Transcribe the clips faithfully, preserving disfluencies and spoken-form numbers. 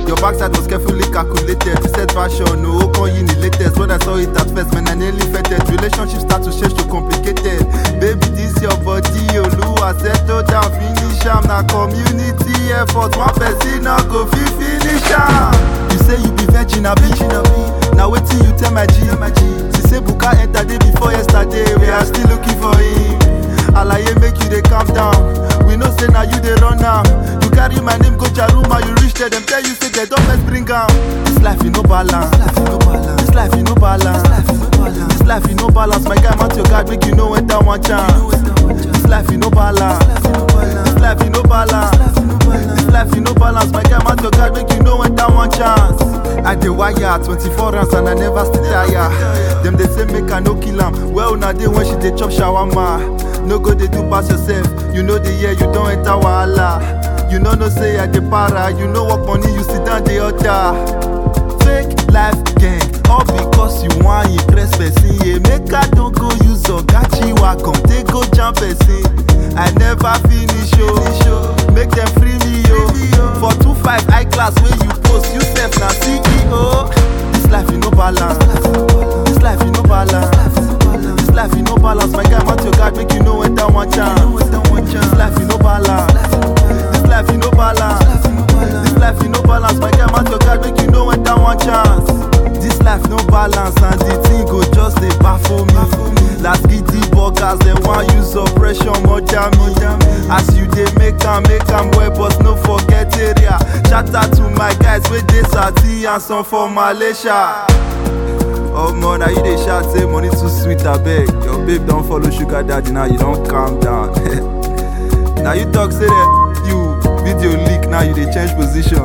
Your backside was carefully calculated. You said fashion, no, can you need latest. When I saw it at first, man, I nearly fetted. Relationships start to change to complicated. Baby, this your body, Oluwa settle down, finish am. Na community effort, one person not go fit finish am. You say you be virgin, I be. Now waiting you tell my G. She say Buka enter day before yesterday. We are still looking for him. Alaye make you dey calm down. We know say now you dey run am. You carry my name go Charuma, you reach there, them tell you say they don't let's bring am. This life you no balance. This life you no balance. This life you no balance. My guy, mount your guard, make you know when that one chance. This life you no balance. This life you no balance. This life you no balance. My guy, mount your guard, make you know when that one chance. I dey wire twenty-four rounds and I never still tire. Them they say make I no kill am. Well na day when she dey chop shawarma. No go dey do pass yourself. You know the year you don't enter wahala. You know no say I dey para. You know what money you sit down the order. Fake life gang, all because you want impress person. Yeah, make I don't go use Ogachi Wacom, take go jump person. I never finish oh, make them free me yo. For two five high class where you post, you self na C E O. This life you no balance. This life you no balance. This life you no balance. My guy, mount your guard, make you know when that one chance. This life you no balance. This life you no balance. This life you no balance. My guy, mount your guard, make you know when that one chance. This life no balance and the thing go just dey baffle me. Last giddy burgers, they want use oppression more jam me. As you dey make am, make am well, but no forget area. Shout out to my guys with dey Sati and some for Malaysia. Oh man, now you dey shout say money too sweet, abeg. Your babe don't follow sugar daddy, now you don't calm down. Now you talk say that you video leak, now you dey change position.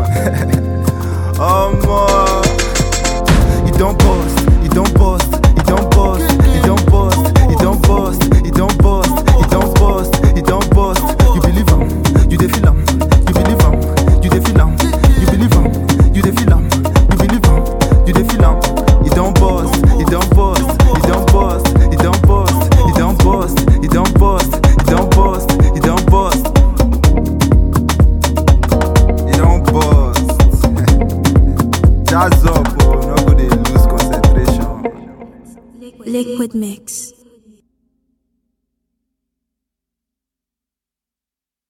Oh man, you don't bust, you don't bust, you don't bust, you don't bust, you don't bust, you don't bust, you don't bust, you don't bust. You believe am, you dey feel am, you believe am, you dey feel am, you believe am, you dey feel am, you believe am, you dey feel am. You don't bust, you don't bust, you don't bust, you don't bust, you don't bust, you don't bust, you don't bust, you don't bust, you don't bust. That's up, oh, no go dey lose concentration. Liquid Mix.